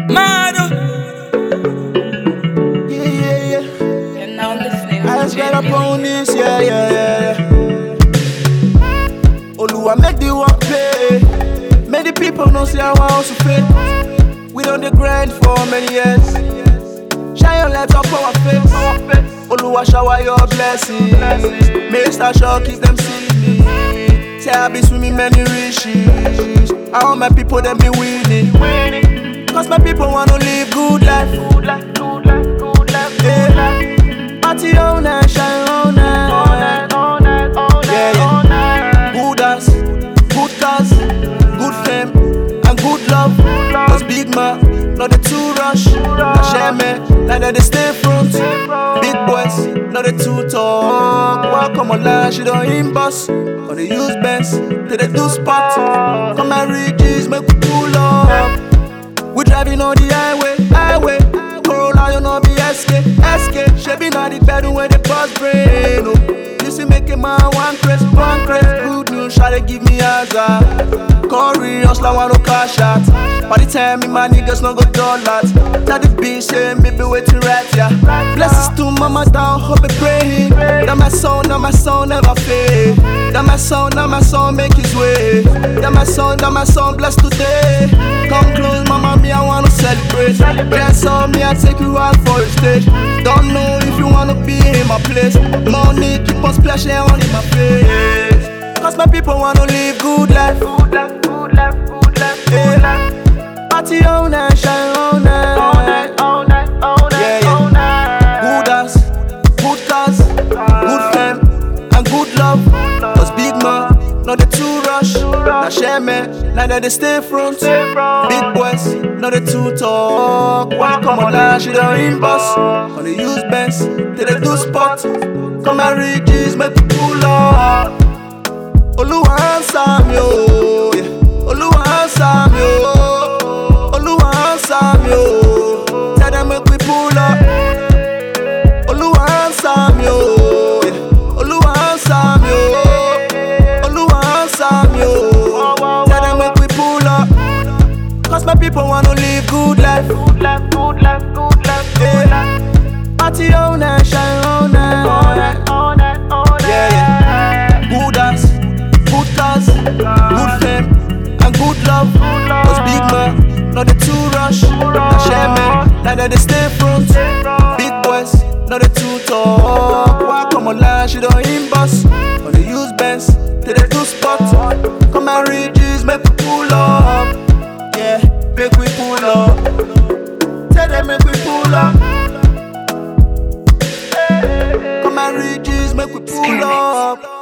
Mado. Yeah. You're now listening I to just got up Jamie on Lee. this, yeah. Oluwa make the work pay. Make the people know say I want to pay. We done the grind for many years. Shine your light up our face. Oluwa shower your blessings. Make star sure keep them see me. Say I be swimming many riches. I want my people them be winning. Cause my people wanna live good life. Yeah. Party all night, shine all night. Yeah. Good ass, good cars, good fame, and good love. Cause big man, not the too rush. I share me, like that they stay front. Big boys, not the too talk. Welcome online, she don't inbox. On the use Benz, till they do spot. Come and reach, make we pull up. We driving on the highway. Corolla, you know be SK. She be not the bedroom where the bus brain. Oh. You see making my one crest. Good news, try to give me answer. Corey, hustler, want no cash out. By the time me, my niggas no go dollars. Now the bitch say me be waiting right, yeah. Blessings to mama down, hope and praying. That my song never fail. That my song make his way. That my song bless today. Come close, mama, me I wanna celebrate. Dance on me, I take you out for a stage. Don't know if you wanna be in my place. Money keep on splashing on in my face. Cause my people wanna live good life. Yeah. Party all night, shine all night. Yeah. Good ass, good cars, good fame, and good love. Cause big man, not the too rush. Now share me, like that they stay front. Big boys, not the too talk. Welcome online, she don't inbox. On the use Benz, till they do spot. Come and reach, make we pull up. Oluwa answer me, oh. Yeah. Oluwa answer me, oh. Oluwa answer me, oh. Tell them make we pull up. Oluwa answer me, oh. Yeah. Oluwa answer me, oh. Oluwa answer me, oh. Tell them make we pull up. Cause my people wanna live good life. Yeah. Party all night, shine all night. Yeah. Good ass, good cars, good fame, and good love. Cause big man, not the too rush. Now share me, like that they stay front. Big boys, not the too talk. Welcome online, she don't inbox. On the use Benz, till they do spot. Come and reach, make we pull up. Yeah, make we pull up. Tell them make we pull up. Come and reach, make we pull up.